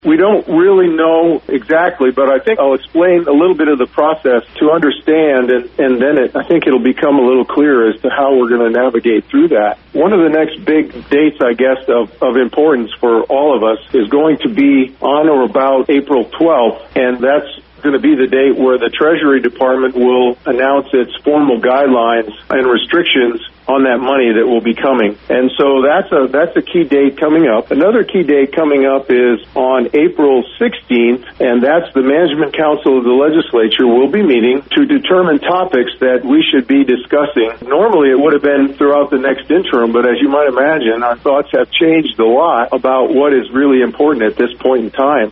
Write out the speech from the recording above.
We don't really know exactly, but I think I'll explain a little bit of the process to understand, and then I think it'll become a little clearer as to how we're going to navigate through that. One of the next big dates, I guess, of importance for all of us is going to be on or about April 12th, and that's going to be the date where the Treasury Department will announce its formal guidelines and restrictions on that money that will be coming. And so that's a key date coming up. Another key date coming up is on April 16th, and that's the Management Council of the Legislature will be meeting to determine topics that we should be discussing. Normally it would have been throughout the next interim, but as you might imagine, our thoughts have changed a lot about what is really important at this point in time.